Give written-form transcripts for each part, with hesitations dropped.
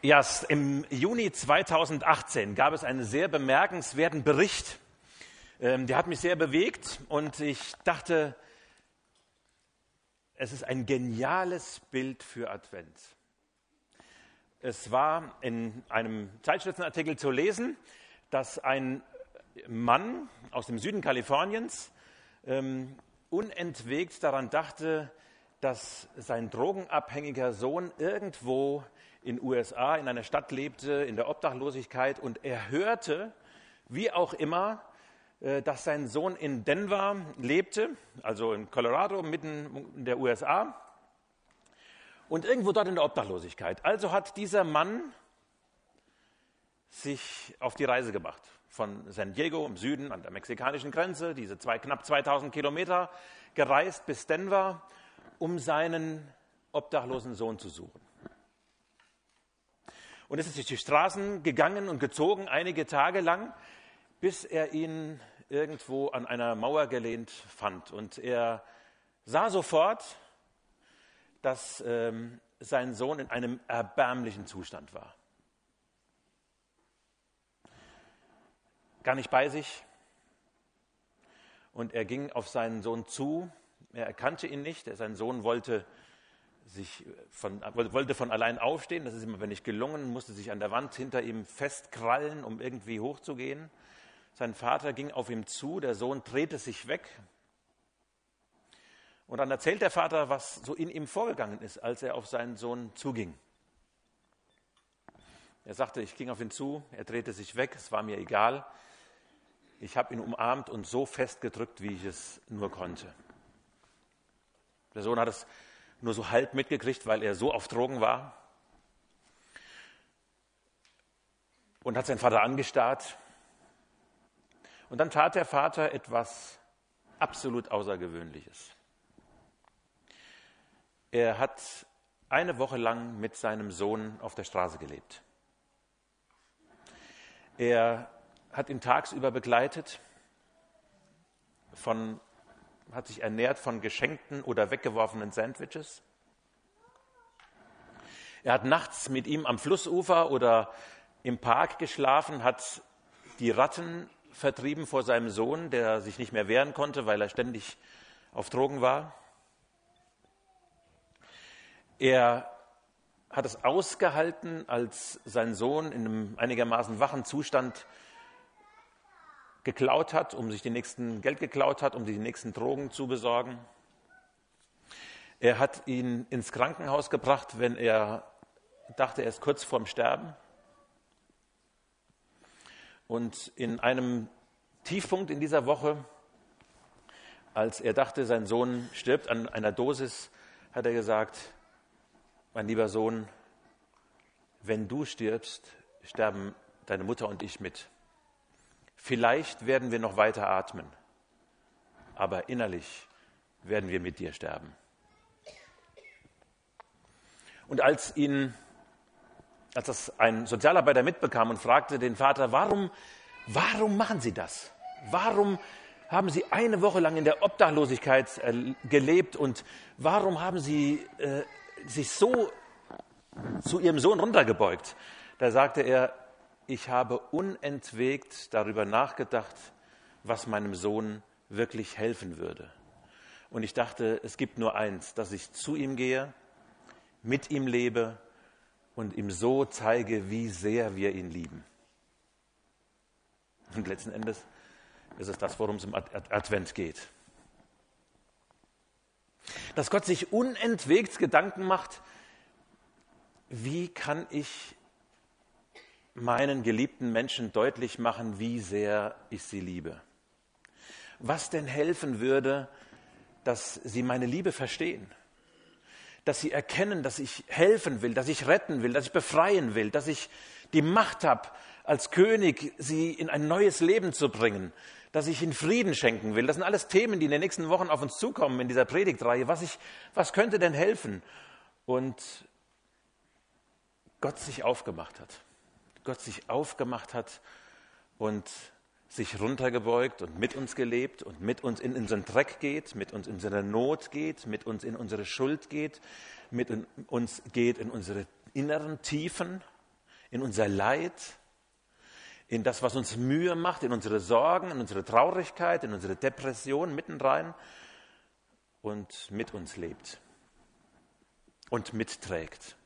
Ja, im Juni 2018 gab es einen sehr bemerkenswerten Bericht. Der hat mich sehr bewegt und ich dachte, es ist ein geniales Bild für Advent. Es war in einem Zeitschriftenartikel zu lesen, dass ein Mann aus dem Süden Kaliforniens unentwegt daran dachte, dass sein drogenabhängiger Sohn irgendwo in den USA in einer Stadt lebte, in der Obdachlosigkeit, und er hörte, wie auch immer, dass sein Sohn in Denver lebte, also in Colorado, mitten in der USA, und irgendwo dort in der Obdachlosigkeit. Also hat dieser Mann sich auf die Reise gemacht, von San Diego im Süden an der mexikanischen Grenze, diese knapp 2000 Kilometer gereist bis Denver, um seinen obdachlosen Sohn zu suchen. Und es ist durch die Straßen gegangen und gezogen, einige Tage lang, bis er ihn irgendwo an einer Mauer gelehnt fand. Und er sah sofort, dass sein Sohn in einem erbärmlichen Zustand war. Gar nicht bei sich. Und er ging auf seinen Sohn zu. Er erkannte ihn nicht. Sein Sohn wollte von allein aufstehen. Das ist ihm aber nicht gelungen, musste sich an der Wand hinter ihm festkrallen, um irgendwie hochzugehen. Sein Vater ging auf ihn zu, der Sohn drehte sich weg. Und dann erzählt der Vater, was so in ihm vorgegangen ist, als er auf seinen Sohn zuging. Er sagte, ich ging auf ihn zu, er drehte sich weg, es war mir egal. Ich habe ihn umarmt und so festgedrückt, wie ich es nur konnte. Der Sohn hat es nur so halb mitgekriegt, weil er so auf Drogen war. Und hat seinen Vater angestarrt. Und dann tat der Vater etwas absolut Außergewöhnliches. Er hat eine Woche lang mit seinem Sohn auf der Straße gelebt. Er hat ihn tagsüber begleitet, hat sich ernährt von geschenkten oder weggeworfenen Sandwiches. Er hat nachts mit ihm am Flussufer oder im Park geschlafen, hat die Ratten vertrieben vor seinem Sohn, der sich nicht mehr wehren konnte, weil er ständig auf Drogen war. Er hat es ausgehalten, als sein Sohn in einem einigermaßen wachen Zustand geklaut hat, um sich Geld geklaut hat, um die nächsten Drogen zu besorgen. Er hat ihn ins Krankenhaus gebracht, wenn er dachte, er ist kurz vorm Sterben. Und in einem Tiefpunkt in dieser Woche, als er dachte, sein Sohn stirbt an einer Dosis, hat er gesagt, mein lieber Sohn, wenn du stirbst, sterben deine Mutter und ich mit. Vielleicht werden wir noch weiter atmen, aber innerlich werden wir mit dir sterben. Und als das ein Sozialarbeiter mitbekam und fragte den Vater, warum machen Sie das? Warum haben Sie eine Woche lang in der Obdachlosigkeit gelebt und warum haben Sie sich so zu Ihrem Sohn runtergebeugt? Da sagte er, ich habe unentwegt darüber nachgedacht, was meinem Sohn wirklich helfen würde. Und ich dachte, es gibt nur eins, dass ich zu ihm gehe, mit ihm lebe und ihm so zeige, wie sehr wir ihn lieben. Und letzten Endes ist es das, worum es im Advent geht. Dass Gott sich unentwegt Gedanken macht, wie kann ich meinen geliebten Menschen deutlich machen, wie sehr ich sie liebe. Was denn helfen würde, dass sie meine Liebe verstehen, dass sie erkennen, dass ich helfen will, dass ich retten will, dass ich befreien will, dass ich die Macht habe, als König sie in ein neues Leben zu bringen, dass ich ihnen Frieden schenken will. Das sind alles Themen, die in den nächsten Wochen auf uns zukommen in dieser Predigtreihe. Was könnte denn helfen? Und Gott sich aufgemacht hat. Gott sich aufgemacht hat und sich runtergebeugt und mit uns gelebt und mit uns in unseren Dreck geht, mit uns in unsere Not geht, mit uns in unsere Schuld geht, mit uns geht in unsere inneren Tiefen in unser Leid, in das, was uns Mühe macht, in unsere Sorgen, in unsere Traurigkeit, in unsere Depression mitten rein und mit uns lebt und mitträgt.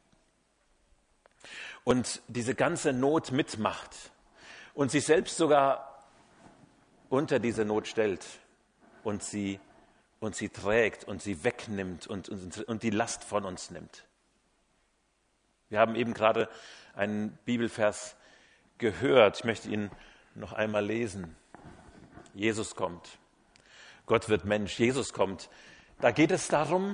Und diese ganze Not mitmacht und sich selbst sogar unter diese Not stellt und sie trägt und sie wegnimmt und die Last von uns nimmt. Wir haben eben gerade einen Bibelvers gehört. Ich möchte ihn noch einmal lesen. Jesus kommt. Gott wird Mensch. Jesus kommt. Da geht es darum,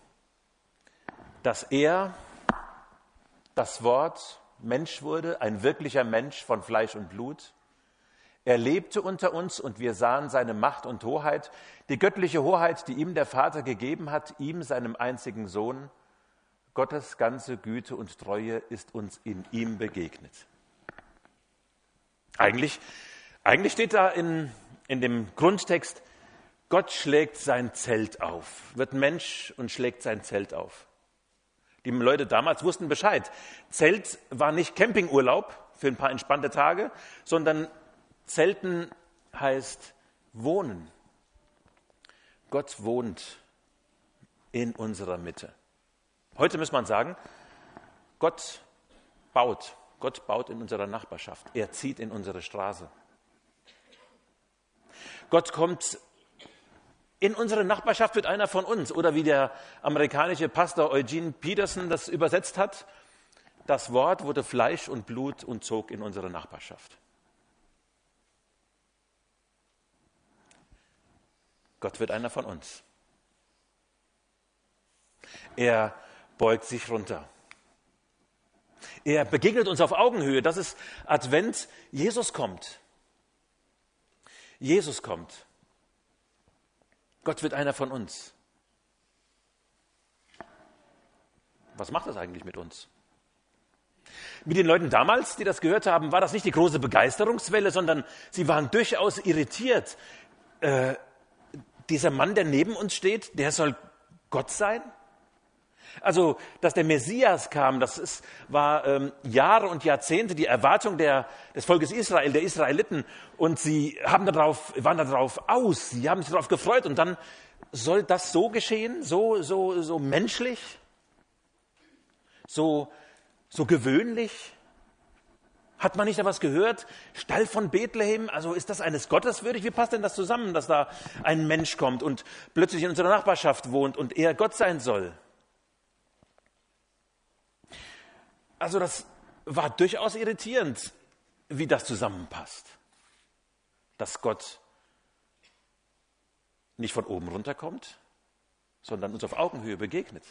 dass er, das Wort, Mensch wurde, ein wirklicher Mensch von Fleisch und Blut. Er lebte unter uns und wir sahen seine Macht und Hoheit, die göttliche Hoheit, die ihm der Vater gegeben hat, ihm, seinem einzigen Sohn. Gottes ganze Güte und Treue ist uns in ihm begegnet. Eigentlich steht da in dem Grundtext, Gott schlägt sein Zelt auf, wird Mensch und schlägt sein Zelt auf. Die Leute damals wussten Bescheid. Zelt war nicht Campingurlaub für ein paar entspannte Tage, sondern Zelten heißt wohnen. Gott wohnt in unserer Mitte. Heute muss man sagen, Gott baut in unserer Nachbarschaft. Er zieht in unsere Straße. Gott kommt in unsere Nachbarschaft, wird einer von uns. Oder wie der amerikanische Pastor Eugene Peterson das übersetzt hat, das Wort wurde Fleisch und Blut und zog in unsere Nachbarschaft. Gott wird einer von uns. Er beugt sich runter. Er begegnet uns auf Augenhöhe. Das ist Advent. Jesus kommt. Jesus kommt. Gott wird einer von uns. Was macht das eigentlich mit uns? Mit den Leuten damals, die das gehört haben, war das nicht die große Begeisterungswelle, sondern sie waren durchaus irritiert. Dieser Mann, der neben uns steht, der soll Gott sein? Also, dass der Messias kam, war Jahre und Jahrzehnte die Erwartung des Volkes Israel, der Israeliten. Und sie waren darauf aus, sie haben sich darauf gefreut. Und dann soll das so geschehen, so menschlich, so gewöhnlich. Hat man nicht etwas gehört? Stall von Bethlehem, also ist das eines Gottes würdig? Wie passt denn das zusammen, dass da ein Mensch kommt und plötzlich in unserer Nachbarschaft wohnt und er Gott sein soll? Also das war durchaus irritierend, wie das zusammenpasst. Dass Gott nicht von oben runterkommt, sondern uns auf Augenhöhe begegnet.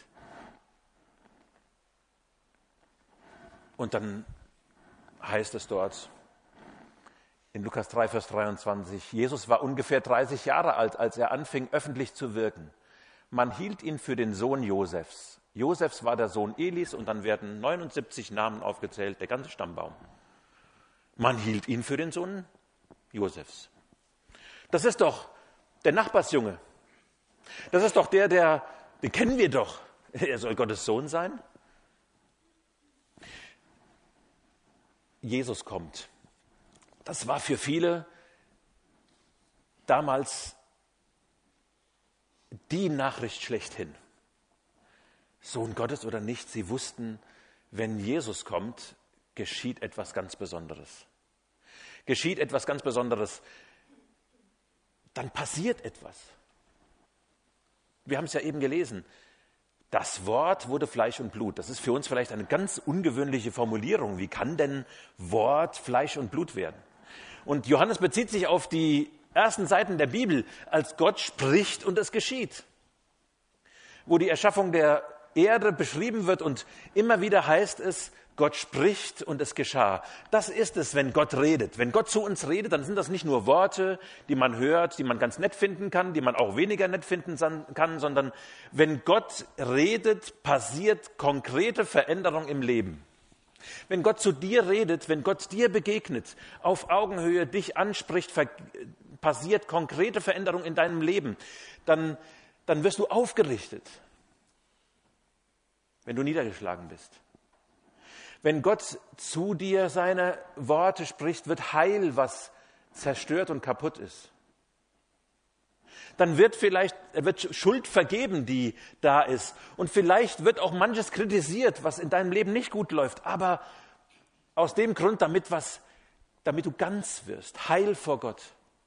Und dann heißt es dort in Lukas 3, Vers 23, Jesus war ungefähr 30 Jahre alt, als er anfing, öffentlich zu wirken. Man hielt ihn für den Sohn Josefs. Josefs war der Sohn Elis und dann werden 79 Namen aufgezählt, der ganze Stammbaum. Man hielt ihn für den Sohn Josefs. Das ist doch der Nachbarsjunge. Das ist doch den kennen wir doch. Er soll Gottes Sohn sein. Jesus kommt. Das war für viele damals die Nachricht schlechthin. Sohn Gottes oder nicht, sie wussten, wenn Jesus kommt, geschieht etwas ganz Besonderes. Geschieht etwas ganz Besonderes, dann passiert etwas. Wir haben es ja eben gelesen. Das Wort wurde Fleisch und Blut. Das ist für uns vielleicht eine ganz ungewöhnliche Formulierung. Wie kann denn Wort Fleisch und Blut werden? Und Johannes bezieht sich auf die ersten Seiten der Bibel, als Gott spricht und es geschieht. Wo die Erschaffung der Erde beschrieben wird und immer wieder heißt es, Gott spricht und es geschah. Das ist es, wenn Gott redet. Wenn Gott zu uns redet, dann sind das nicht nur Worte, die man hört, die man ganz nett finden kann, die man auch weniger nett finden kann, sondern wenn Gott redet, passiert konkrete Veränderung im Leben. Wenn Gott zu dir redet, wenn Gott dir begegnet, auf Augenhöhe dich anspricht, passiert konkrete Veränderung in deinem Leben, dann wirst du aufgerichtet, wenn du niedergeschlagen bist. Wenn Gott zu dir seine Worte spricht, wird Heil, was zerstört und kaputt ist. Dann wird Schuld vergeben, die da ist. Und vielleicht wird auch manches kritisiert, was in deinem Leben nicht gut läuft. Aber aus dem Grund, damit du ganz wirst, heil vor Gott.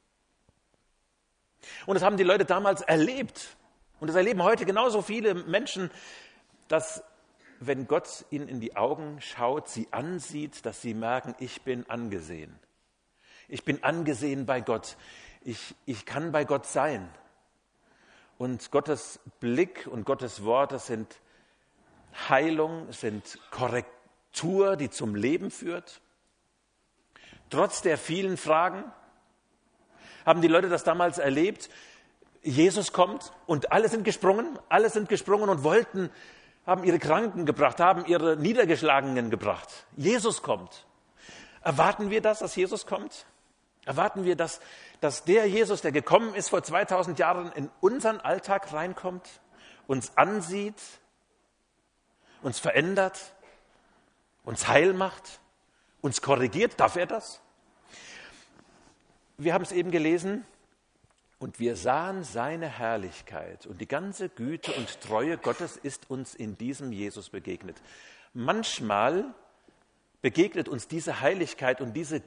Und das haben die Leute damals erlebt. Und das erleben heute genauso viele Menschen, dass, wenn Gott ihnen in die Augen schaut, sie ansieht, dass sie merken, ich bin angesehen. Ich bin angesehen bei Gott. Ich kann bei Gott sein. Und Gottes Blick und Gottes Worte sind Heilung, sind Korrektur, die zum Leben führt. Trotz der vielen Fragen haben die Leute das damals erlebt. Jesus kommt und alle sind gesprungen und haben ihre Kranken gebracht, haben ihre Niedergeschlagenen gebracht. Jesus kommt. Erwarten wir das, dass Jesus kommt? Erwarten wir, dass der Jesus, der gekommen ist vor 2000 Jahren, in unseren Alltag reinkommt, uns ansieht, uns verändert, uns heil macht, uns korrigiert? Darf er das? Wir haben es eben gelesen. Und wir sahen seine Herrlichkeit und die ganze Güte und Treue Gottes ist uns in diesem Jesus begegnet. Manchmal begegnet uns diese Heiligkeit und diese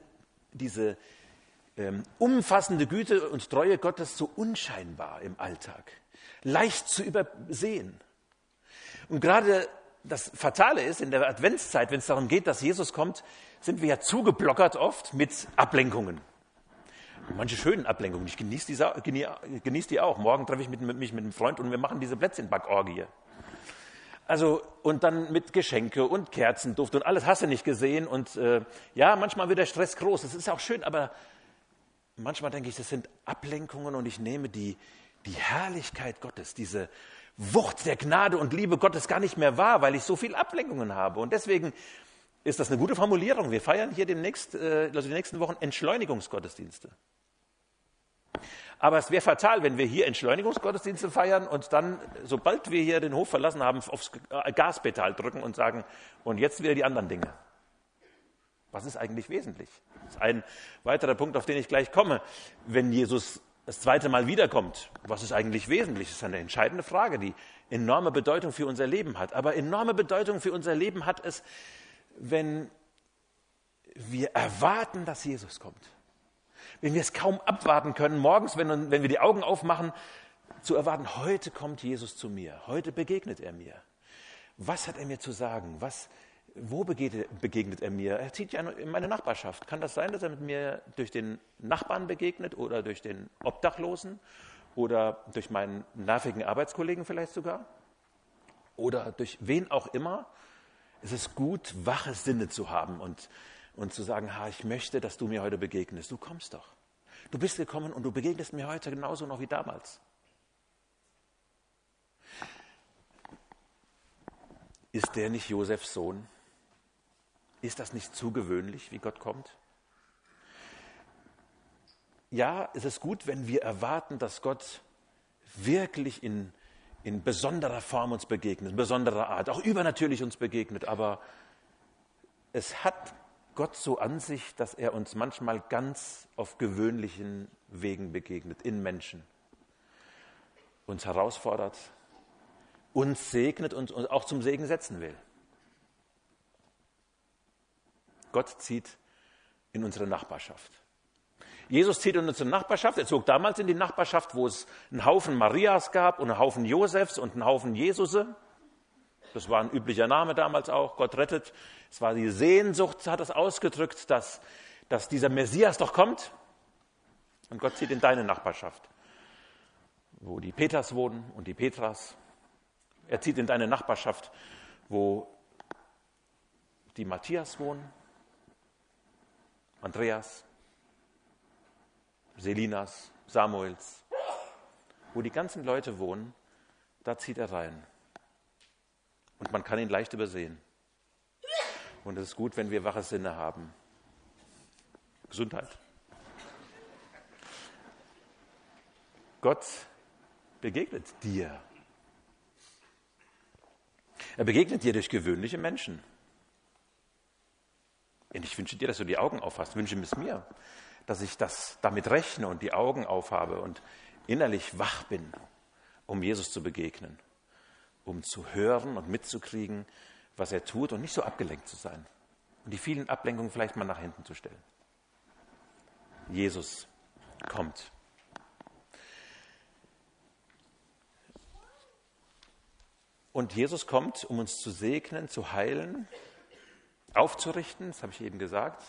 umfassende Güte und Treue Gottes so unscheinbar im Alltag, leicht zu übersehen. Und gerade das Fatale ist, in der Adventszeit, wenn es darum geht, dass Jesus kommt, sind wir ja zugeblockert oft mit Ablenkungen. Manche schönen Ablenkungen, ich genieße die auch. Morgen treffe ich mich mit einem Freund und wir machen diese Plätzchenbackorgie. Also, und dann mit Geschenke und Kerzenduft und alles hast du nicht gesehen. Und ja, manchmal wird der Stress groß, das ist auch schön, aber manchmal denke ich, das sind Ablenkungen und ich nehme die Herrlichkeit Gottes, diese Wucht der Gnade und Liebe Gottes gar nicht mehr wahr, weil ich so viele Ablenkungen habe. Und deswegen ist das eine gute Formulierung. Wir feiern hier die nächsten Wochen Entschleunigungsgottesdienste. Aber es wäre fatal, wenn wir hier Entschleunigungsgottesdienste feiern und dann, sobald wir hier den Hof verlassen haben, aufs Gaspedal drücken und sagen, und jetzt wieder die anderen Dinge. Was ist eigentlich wesentlich? Das ist ein weiterer Punkt, auf den ich gleich komme. Wenn Jesus das zweite Mal wiederkommt, was ist eigentlich wesentlich? Das ist eine entscheidende Frage, die enorme Bedeutung für unser Leben hat. Aber enorme Bedeutung für unser Leben hat es, wenn wir erwarten, dass Jesus kommt. Wenn wir es kaum abwarten können, morgens, wenn wir die Augen aufmachen, zu erwarten, heute kommt Jesus zu mir, heute begegnet er mir. Was hat er mir zu sagen? Wo begegnet er mir? Er zieht ja in meine Nachbarschaft. Kann das sein, dass er mit mir durch den Nachbarn begegnet oder durch den Obdachlosen oder durch meinen nervigen Arbeitskollegen vielleicht sogar? Oder durch wen auch immer? Es ist gut, wache Sinne zu haben und zu sagen, ich möchte, dass du mir heute begegnest. Du kommst doch. Du bist gekommen und du begegnest mir heute genauso noch wie damals. Ist der nicht Josefs Sohn? Ist das nicht zu gewöhnlich, wie Gott kommt? Ja, es ist gut, wenn wir erwarten, dass Gott wirklich in besonderer Form uns begegnet, in besonderer Art, auch übernatürlich uns begegnet. Aber es hat Gott so an sich, dass er uns manchmal ganz auf gewöhnlichen Wegen begegnet, in Menschen. Uns herausfordert, uns segnet und uns auch zum Segen setzen will. Gott zieht in unsere Nachbarschaft. Jesus zieht in unsere Nachbarschaft. Er zog damals in die Nachbarschaft, wo es einen Haufen Marias gab und einen Haufen Josefs und einen Haufen Jesusse. Das war ein üblicher Name damals auch. Gott rettet. Es war die Sehnsucht, hat es ausgedrückt, dass dieser Messias doch kommt. Und Gott zieht in deine Nachbarschaft, wo die Peters wohnen und die Petras. Er zieht in deine Nachbarschaft, wo die Matthias wohnen, Andreas, Selinas, Samuels. Wo die ganzen Leute wohnen, da zieht er rein. Und man kann ihn leicht übersehen. Und es ist gut, wenn wir wache Sinne haben. Gesundheit. Gott begegnet dir. Er begegnet dir durch gewöhnliche Menschen. Und ich wünsche dir, dass du die Augen aufhast. Ich wünsche es mir, dass ich damit rechne und die Augen aufhabe und innerlich wach bin, um Jesus zu begegnen, um zu hören und mitzukriegen, was er tut und nicht so abgelenkt zu sein und die vielen Ablenkungen vielleicht mal nach hinten zu stellen. Jesus kommt. Und Jesus kommt, um uns zu segnen, zu heilen, aufzurichten, das habe ich eben gesagt.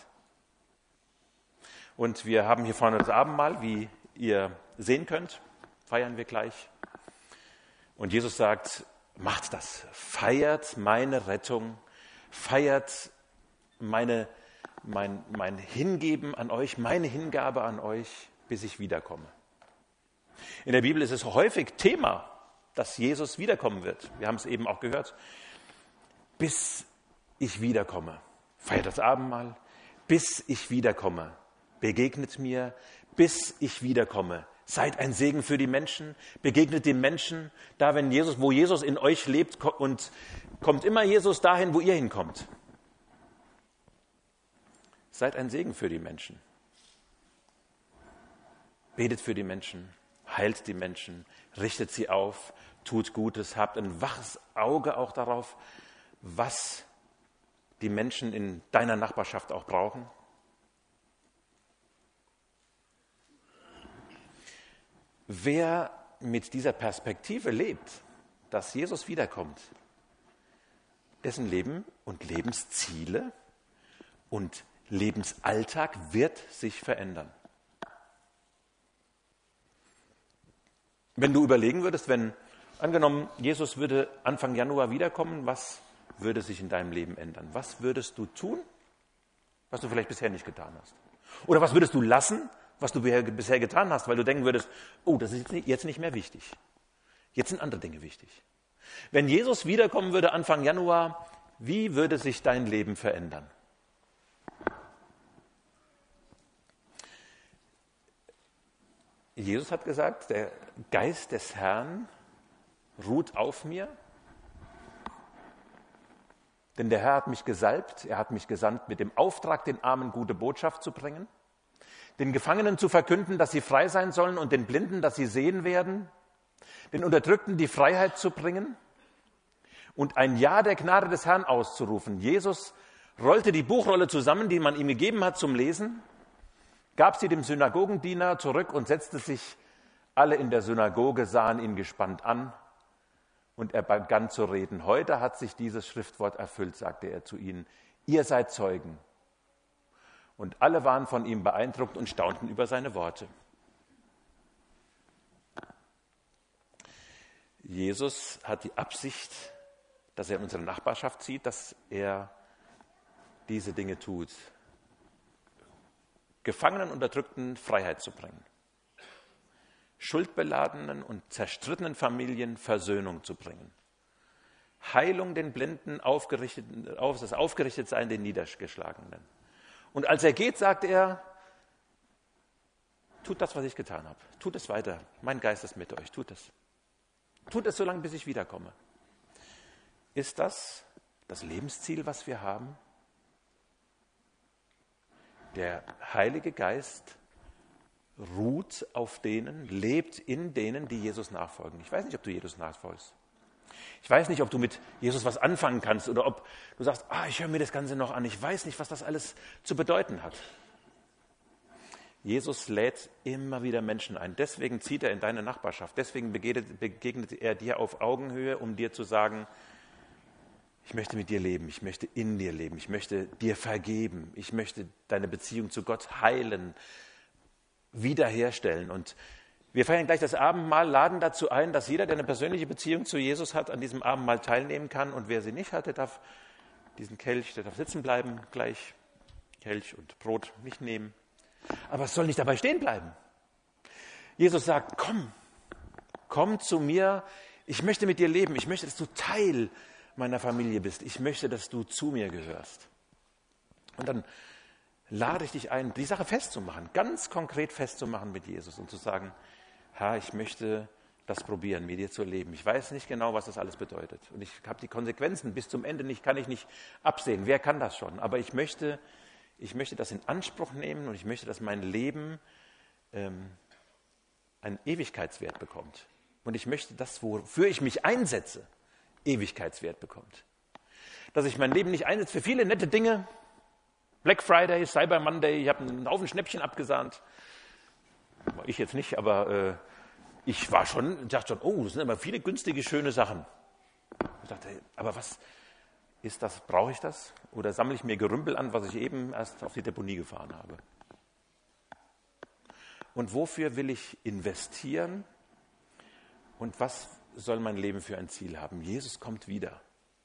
Und wir haben hier vorne das Abendmahl, wie ihr sehen könnt, feiern wir gleich. Und Jesus sagt, macht das, feiert meine Rettung, feiert mein Hingeben an euch, meine Hingabe an euch, bis ich wiederkomme. In der Bibel ist es häufig Thema, dass Jesus wiederkommen wird. Wir haben es eben auch gehört. Bis ich wiederkomme, feiert das Abendmahl, bis ich wiederkomme, begegnet mir, bis ich wiederkomme. Seid ein Segen für die Menschen, begegnet den Menschen, da wo Jesus in euch lebt und kommt immer Jesus dahin, wo ihr hinkommt. Seid ein Segen für die Menschen. Betet für die Menschen, heilt die Menschen, richtet sie auf, tut Gutes, habt ein waches Auge auch darauf, was die Menschen in deiner Nachbarschaft auch brauchen. Wer mit dieser Perspektive lebt, dass Jesus wiederkommt, dessen Leben und Lebensziele und Lebensalltag wird sich verändern. Wenn du überlegen würdest, wenn angenommen, Jesus würde Anfang Januar wiederkommen, was würde sich in deinem Leben ändern? Was würdest du tun, was du vielleicht bisher nicht getan hast? Oder was würdest du lassen, was du bisher getan hast, weil du denken würdest, oh, das ist jetzt nicht mehr wichtig. Jetzt sind andere Dinge wichtig. Wenn Jesus wiederkommen würde Anfang Januar, wie würde sich dein Leben verändern? Jesus hat gesagt, der Geist des Herrn ruht auf mir, denn der Herr hat mich gesalbt, er hat mich gesandt mit dem Auftrag, den Armen gute Botschaft zu bringen, den Gefangenen zu verkünden, dass sie frei sein sollen und den Blinden, dass sie sehen werden, den Unterdrückten die Freiheit zu bringen und ein Ja der Gnade des Herrn auszurufen. Jesus rollte die Buchrolle zusammen, die man ihm gegeben hat zum Lesen, gab sie dem Synagogendiener zurück und setzte sich. Alle in der Synagoge sahen ihn gespannt an und er begann zu reden. Heute hat sich dieses Schriftwort erfüllt, sagte er zu ihnen. Ihr seid Zeugen. Und alle waren von ihm beeindruckt und staunten über seine Worte. Jesus hat die Absicht, dass er in unsere Nachbarschaft zieht, dass er diese Dinge tut. Gefangenen und Unterdrückten Freiheit zu bringen. Schuldbeladenen und zerstrittenen Familien Versöhnung zu bringen. Heilung den Blinden, das Aufgerichtetsein den Niedergeschlagenen. Und als er geht, sagt er, tut das, was ich getan habe. Tut es weiter. Mein Geist ist mit euch. Tut es. Tut es so lange, bis ich wiederkomme. Ist das das Lebensziel, was wir haben? Der Heilige Geist ruht auf denen, lebt in denen, die Jesus nachfolgen. Ich weiß nicht, ob du Jesus nachfolgst. Ich weiß nicht, ob du mit Jesus was anfangen kannst oder ob du sagst, ich höre mir das Ganze noch an. Ich weiß nicht, was das alles zu bedeuten hat. Jesus lädt immer wieder Menschen ein. Deswegen zieht er in deine Nachbarschaft. Deswegen begegnet er dir auf Augenhöhe, um dir zu sagen, ich möchte mit dir leben, ich möchte in dir leben, ich möchte dir vergeben, ich möchte deine Beziehung zu Gott heilen, wiederherstellen. Und wir feiern gleich das Abendmahl, laden dazu ein, dass jeder, der eine persönliche Beziehung zu Jesus hat, an diesem Abendmahl teilnehmen kann. Und wer sie nicht hat, der darf diesen Kelch, der darf sitzen bleiben, gleich Kelch und Brot nicht nehmen. Aber es soll nicht dabei stehen bleiben. Jesus sagt, komm zu mir, ich möchte mit dir leben, ich möchte, dass du Teil meiner Familie bist, ich möchte, dass du zu mir gehörst. Und dann lade ich dich ein, die Sache festzumachen, ganz konkret festzumachen mit Jesus und zu sagen, Herr, ich möchte das probieren, mit dir zu leben. Ich weiß nicht genau, was das alles bedeutet. Und ich habe die Konsequenzen bis zum Ende kann ich nicht absehen. Wer kann das schon? Aber ich möchte ich möchte das in Anspruch nehmen und ich möchte, dass mein Leben einen Ewigkeitswert bekommt. Und ich möchte, dass wofür ich mich einsetze, Ewigkeitswert bekommt. Dass ich mein Leben nicht einsetze für viele nette Dinge. Black Friday, Cyber Monday, ich habe einen Haufen Schnäppchen abgesahnt. Ich jetzt nicht, aber ich dachte schon, oh, das sind immer viele günstige, schöne Sachen. Ich dachte, aber was ist das? Brauche ich das? Oder sammle ich mir Gerümpel an, was ich eben erst auf die Deponie gefahren habe? Und wofür will ich investieren? Und was soll mein Leben für ein Ziel haben? Jesus kommt wieder.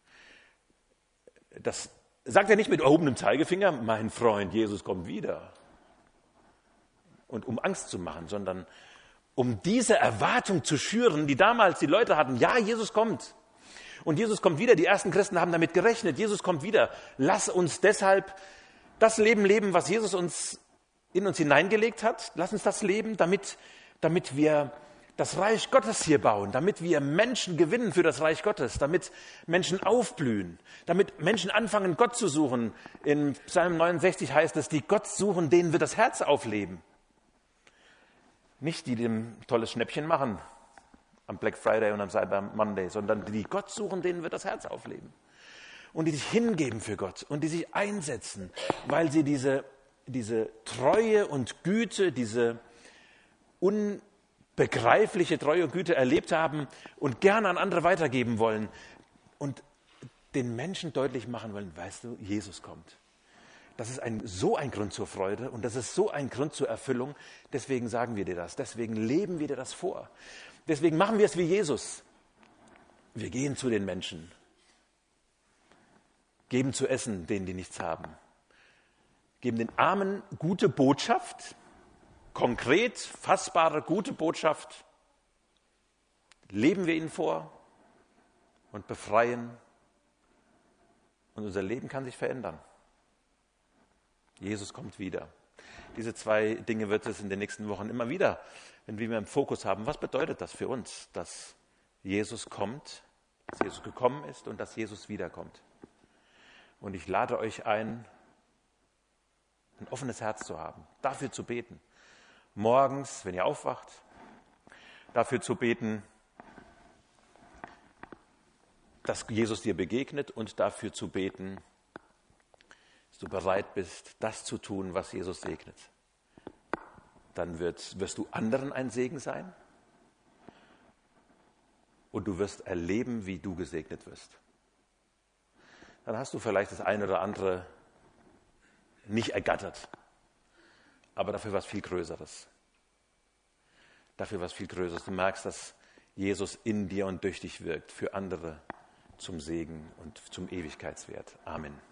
Das sagt er nicht mit erhobenem Zeigefinger, mein Freund, Jesus kommt wieder. Und um Angst zu machen, sondern um diese Erwartung zu schüren, die damals die Leute hatten. Ja, Jesus kommt. Und Jesus kommt wieder. Die ersten Christen haben damit gerechnet. Jesus kommt wieder. Lass uns deshalb das Leben leben, was Jesus in uns hineingelegt hat. Lass uns das leben, damit wir das Reich Gottes hier bauen, damit wir Menschen gewinnen für das Reich Gottes, damit Menschen aufblühen, damit Menschen anfangen, Gott zu suchen. In Psalm 69 heißt es, die Gott suchen, denen wird das Herz aufleben. Nicht die dem tolles Schnäppchen machen am Black Friday und am Cyber Monday, sondern die Gott suchen, denen wird das Herz aufleben. Und die sich hingeben für Gott und die sich einsetzen, weil sie diese Treue und Güte, diese unbegreifliche Treue und Güte erlebt haben und gerne an andere weitergeben wollen und den Menschen deutlich machen wollen, weißt du, Jesus kommt. Das ist so ein Grund zur Freude und das ist so ein Grund zur Erfüllung. Deswegen sagen wir dir das, deswegen leben wir dir das vor. Deswegen machen wir es wie Jesus. Wir gehen zu den Menschen, geben zu essen denen, die nichts haben, geben den Armen gute Botschaft, konkret, fassbare, gute Botschaft, leben wir ihnen vor und befreien und unser Leben kann sich verändern. Jesus kommt wieder. Diese zwei Dinge wird es in den nächsten Wochen immer wieder, wenn wir im Fokus haben. Was bedeutet das für uns, dass Jesus kommt, dass Jesus gekommen ist und dass Jesus wiederkommt? Und ich lade euch ein offenes Herz zu haben, dafür zu beten. Morgens, wenn ihr aufwacht, dafür zu beten, dass Jesus dir begegnet und dafür zu beten, dass du bereit bist, das zu tun, was Jesus segnet. Dann wirst du anderen ein Segen sein und du wirst erleben, wie du gesegnet wirst. Dann hast du vielleicht das eine oder andere nicht ergattert, aber dafür was viel Größeres. Dafür was viel Größeres. Du merkst, dass Jesus in dir und durch dich wirkt, für andere zum Segen und zum Ewigkeitswert. Amen.